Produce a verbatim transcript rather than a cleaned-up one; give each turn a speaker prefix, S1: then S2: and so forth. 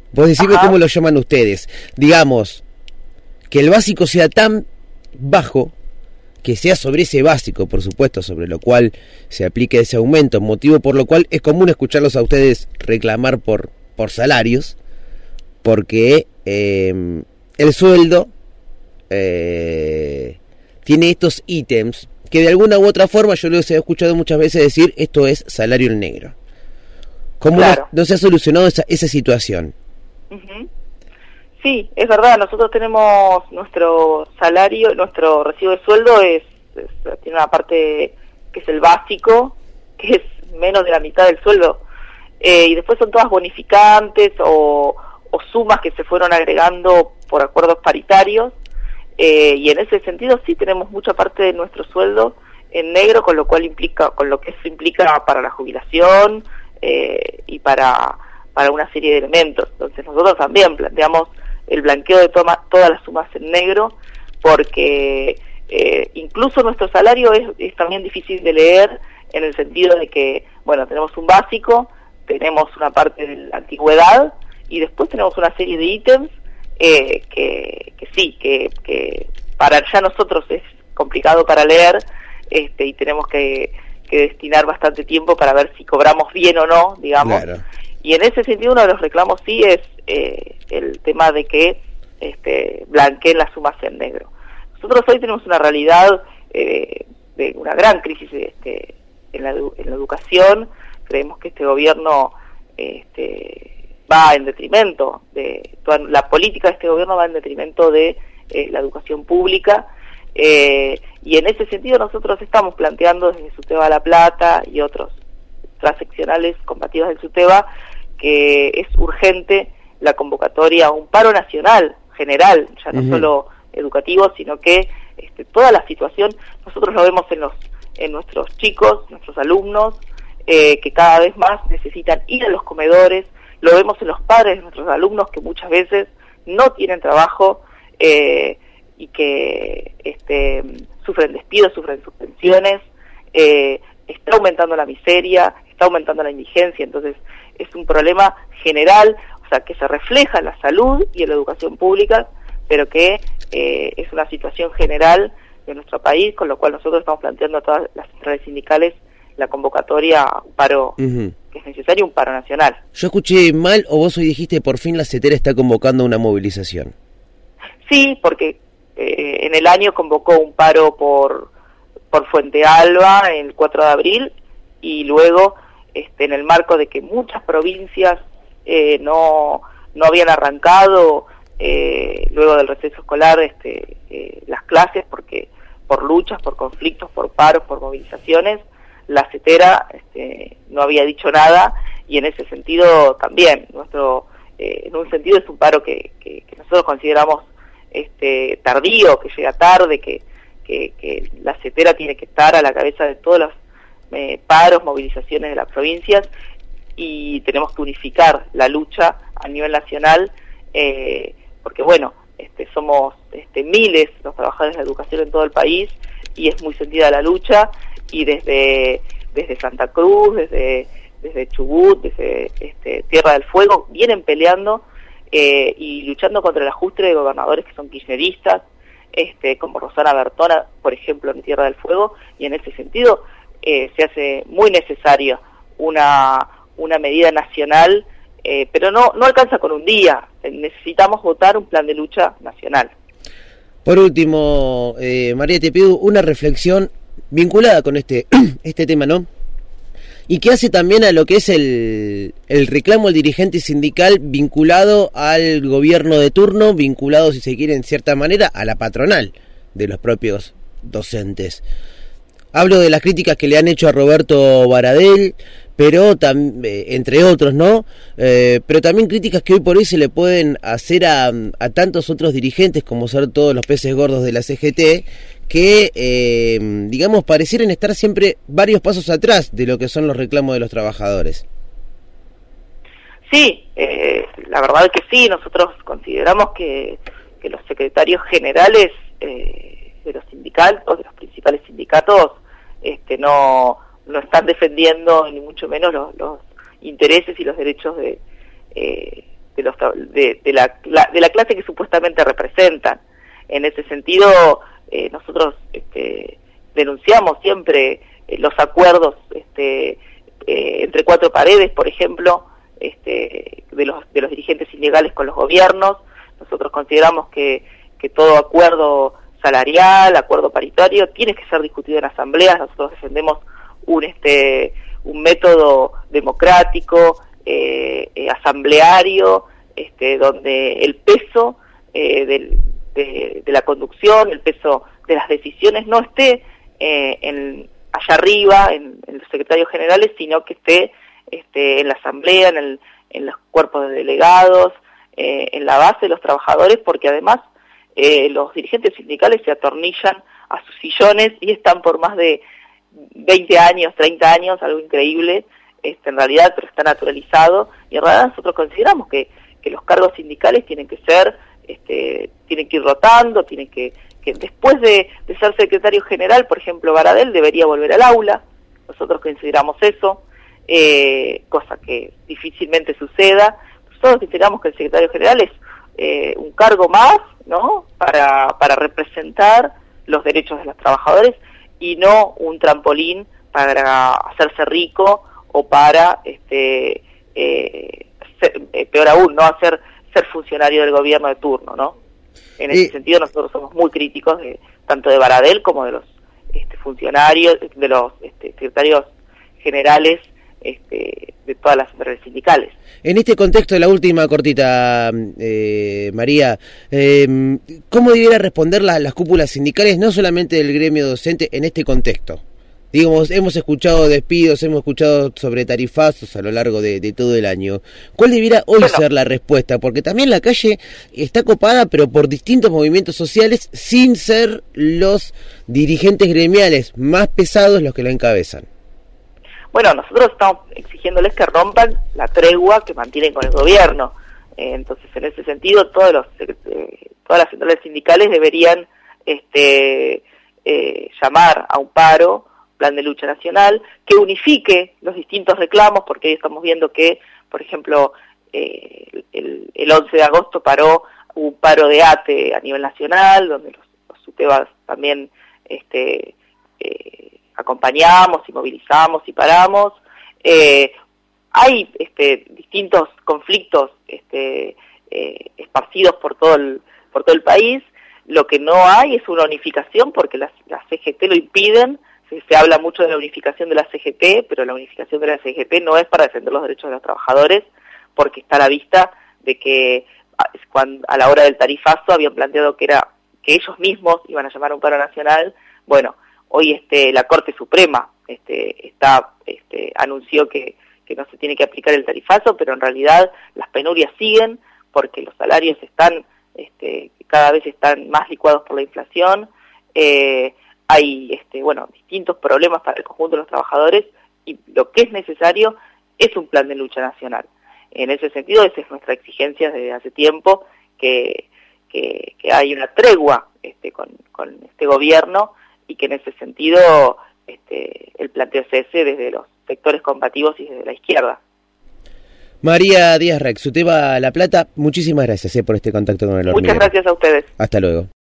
S1: Vos decime
S2: Ajá.
S1: cómo lo llaman ustedes. Digamos, que el básico sea tan bajo, que sea sobre ese básico, por supuesto, sobre lo cual se aplique ese aumento, motivo por lo cual es común escucharlos a ustedes reclamar por, por salarios, porque eh, el sueldo eh, tiene estos ítems que de alguna u otra forma yo los he escuchado muchas veces decir, esto es salario en negro. ¿Cómo
S2: Claro.
S1: no, no se ha solucionado esa, esa situación?
S2: Ujú. Sí, es verdad, nosotros tenemos nuestro salario, nuestro recibo de sueldo es, es tiene una parte que es el básico, que es menos de la mitad del sueldo, eh, y después son todas bonificantes o, o sumas que se fueron agregando por acuerdos paritarios, eh, y en ese sentido sí tenemos mucha parte de nuestro sueldo en negro, con lo cual implica, con lo que eso implica para la jubilación eh, y para para una serie de elementos. Entonces nosotros también planteamos el blanqueo de toma, todas las sumas en negro, porque eh, incluso nuestro salario es, es también difícil de leer, en el sentido de que, bueno, tenemos un básico, tenemos una parte de la antigüedad, y después tenemos una serie de ítems eh, que, que sí, que, que para ya nosotros es complicado para leer, este, y tenemos que, que destinar bastante tiempo para ver si cobramos bien o no, digamos.
S1: Claro.
S2: Y en ese sentido uno de los reclamos sí es eh, el tema de que este, blanqueen las sumas en negro. Nosotros hoy tenemos una realidad eh, de una gran crisis este, en, la, en la educación. Creemos que este gobierno este, va en detrimento de toda la política de este gobierno va en detrimento de eh, la educación pública, eh, y en ese sentido nosotros estamos planteando desde SUTEBA La Plata y otros transeccionales combativas del SUTEBA que es urgente la convocatoria a un paro nacional general, ya no uh-huh. solo educativo, sino que este, toda la situación nosotros lo vemos en los en nuestros chicos, nuestros alumnos, eh, que cada vez más necesitan ir a los comedores, lo vemos en los padres de nuestros alumnos que muchas veces no tienen trabajo eh, y que este, sufren despidos, sufren suspensiones, eh, está aumentando la miseria, está aumentando la indigencia, entonces es un problema general, o sea, que se refleja en la salud y en la educación pública, pero que eh, es una situación general de nuestro país, con lo cual nosotros estamos planteando a todas las centrales sindicales la convocatoria a un paro uh-huh. que es necesario, un paro nacional.
S1: ¿Yo escuché mal o vos hoy dijiste por fin la CETERA está convocando una movilización?
S2: Sí, porque eh, en el año convocó un paro por, por Fuente Alba el cuatro de abril, y luego este, en el marco de que muchas provincias eh, no, no habían arrancado eh, luego del receso escolar este, eh, las clases, porque por luchas, por conflictos, por paros, por movilizaciones, la CETERA este, no había dicho nada, y en ese sentido también, nuestro eh, en un sentido es un paro que, que, que nosotros consideramos este, tardío, que llega tarde, que, que, que la CETERA tiene que estar a la cabeza de todos los eh, paros, movilizaciones de las provincias, y tenemos que unificar la lucha a nivel nacional, eh, porque bueno, este, somos este, miles los trabajadores de la educación en todo el país, y es muy sentida la lucha, y desde desde Santa Cruz, desde desde Chubut, desde este, Tierra del Fuego, vienen peleando eh, y luchando contra el ajuste de gobernadores que son kirchneristas, este, como Rosana Bertona, por ejemplo, en Tierra del Fuego, y en ese sentido eh, se hace muy necesaria una, una medida nacional, eh, pero no, no alcanza con un día, necesitamos votar un plan de lucha nacional.
S1: Por último, eh, María, te pido una reflexión vinculada con este este tema, ¿no? Y que hace también a lo que es el, el reclamo del dirigente sindical vinculado al gobierno de turno, vinculado, si se quiere, en cierta manera, a la patronal de los propios docentes. Hablo de las críticas que le han hecho a Roberto Baradel, pero tam, eh, entre otros, ¿no? Eh, pero también críticas que hoy por hoy se le pueden hacer a, a tantos otros dirigentes, como ser todos los peces gordos de la C G T, que, eh, digamos, parecieran estar siempre varios pasos atrás de lo que son los reclamos de los trabajadores.
S2: Sí, eh, la verdad es que sí, nosotros consideramos que, que los secretarios generales eh, de los sindicatos, de los principales sindicatos, este, no, no están defendiendo ni mucho menos los, los intereses y los derechos de, eh, de, los, de, de, la, la, de la clase que supuestamente representan. En ese sentido, eh, nosotros este, denunciamos siempre eh, los acuerdos este, eh, entre cuatro paredes, por ejemplo, este, de los de los dirigentes ilegales con los gobiernos. Nosotros consideramos que, que todo acuerdo salarial, acuerdo paritario, tiene que ser discutido en asambleas. Nosotros defendemos un este un método democrático, eh, eh, asambleario, este, donde el peso eh, del, de, de la conducción, el peso de las decisiones no esté eh, en, allá arriba, en, en los secretarios generales, sino que esté este, en la asamblea, en, el, en los cuerpos de delegados, eh, en la base de los trabajadores, porque además eh, los dirigentes sindicales se atornillan a sus sillones y están por más de veinte años, treinta años, algo increíble, este, en realidad, pero está naturalizado, y en realidad nosotros consideramos que, que los cargos sindicales tienen que ser, este, tienen que ir rotando, tienen que, que después de, de ser secretario general, por ejemplo, Baradel debería volver al aula. Nosotros consideramos eso, eh, cosa que difícilmente suceda. Nosotros consideramos que el secretario general es eh, un cargo más, ¿no?, para, para representar los derechos de los trabajadores, y no un trampolín para hacerse rico o para, este, eh, ser, eh, peor aún, no hacer ser funcionario del gobierno de turno, ¿no? En ese eh, sentido nosotros somos muy críticos de tanto de Baradel como de los este, funcionarios, de los este, secretarios generales este, de todas las centrales sindicales.
S1: En este contexto, de la última cortita, eh, María, eh, ¿cómo debiera responder la, las cúpulas sindicales, no solamente del gremio docente, en este contexto? Digamos, hemos escuchado despidos, hemos escuchado sobre tarifazos a lo largo de, de todo el año. ¿Cuál debiera hoy bueno. ser la respuesta? Porque también la calle está copada, pero por distintos movimientos sociales, sin ser los dirigentes gremiales más pesados los que la encabezan.
S2: Bueno, nosotros estamos exigiéndoles que rompan la tregua que mantienen con el gobierno. Eh, entonces, en ese sentido, todos los, eh, todas las centrales sindicales deberían este, eh, llamar a un paro, plan de lucha nacional, que unifique los distintos reclamos, porque hoy estamos viendo que, por ejemplo, eh, el, el once de agosto paró un paro de A T E a nivel nacional, donde los, los SUTEBAs también este, eh, acompañamos y movilizamos y paramos. Eh, hay este, distintos conflictos este, eh, esparcidos por todo el, por todo el país. Lo que no hay es una unificación, porque las, las C G T lo impiden. Se, se habla mucho de la unificación de la C G T, pero la unificación de la C G T no es para defender los derechos de los trabajadores, porque está a la vista de que a, cuando, a la hora del tarifazo habían planteado que era que ellos mismos iban a llamar a un paro nacional. Bueno, hoy este, la Corte Suprema este, está, este, anunció que, que no se tiene que aplicar el tarifazo, pero en realidad las penurias siguen, porque los salarios están este, cada vez están más licuados por la inflación. Eh, hay este, bueno, distintos problemas para el conjunto de los trabajadores, y lo que es necesario es un plan de lucha nacional. En ese sentido, esa es nuestra exigencia desde hace tiempo, que, que, que hay una tregua este, con, con este gobierno, y que en ese sentido este, el planteo es ese desde los sectores combativos y desde la izquierda.
S1: María Díaz Rex, SUTEBA La Plata, muchísimas gracias eh, por este contacto con el hormiguero.
S2: Muchas gracias a ustedes.
S1: Hasta luego.